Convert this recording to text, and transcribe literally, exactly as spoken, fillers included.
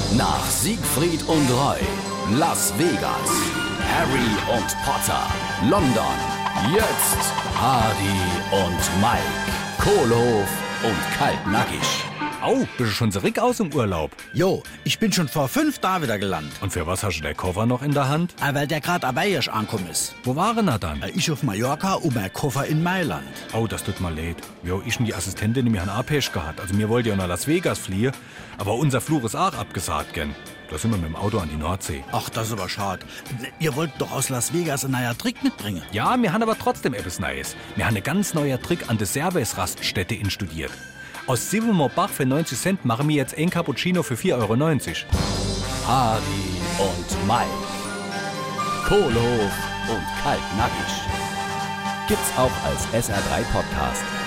Nach Siegfried und Roy, Las Vegas, Harry und Potter, London, jetzt Hardy und Mike, Kohlhof und Kaltnackig. Au, bist du schon zurück aus dem Urlaub? Jo, ich bin schon vor fünf Tagen wieder gelandet. Und für was hast du den Koffer noch in der Hand? Ah, weil der grad abeiisch angekommen ist. Wo waren er dann? Äh, Ich auf Mallorca und mein Koffer in Mailand. Oh, das tut mir leid. Jo, ich und die Assistentin, die mir einen Abhäsch gehabt. Also mir wollte ja nach Las Vegas fliehen, aber unser Flug ist auch abgesagt, gell? Da sind wir mit dem Auto an die Nordsee. Ach, das ist aber schade. Ihr wollt doch aus Las Vegas einen neuen Trick mitbringen. Ja, wir haben aber trotzdem etwas Neues. Wir haben einen ganz neuen Trick an der Service-Raststätte instudiert. Aus Silbermoor Bach für neunzig Cent machen wir jetzt ein Cappuccino für vier Euro neunzig. Hardy und Mike, Kohlhof und Kaltnackig. Gibt's auch als S R drei Podcast.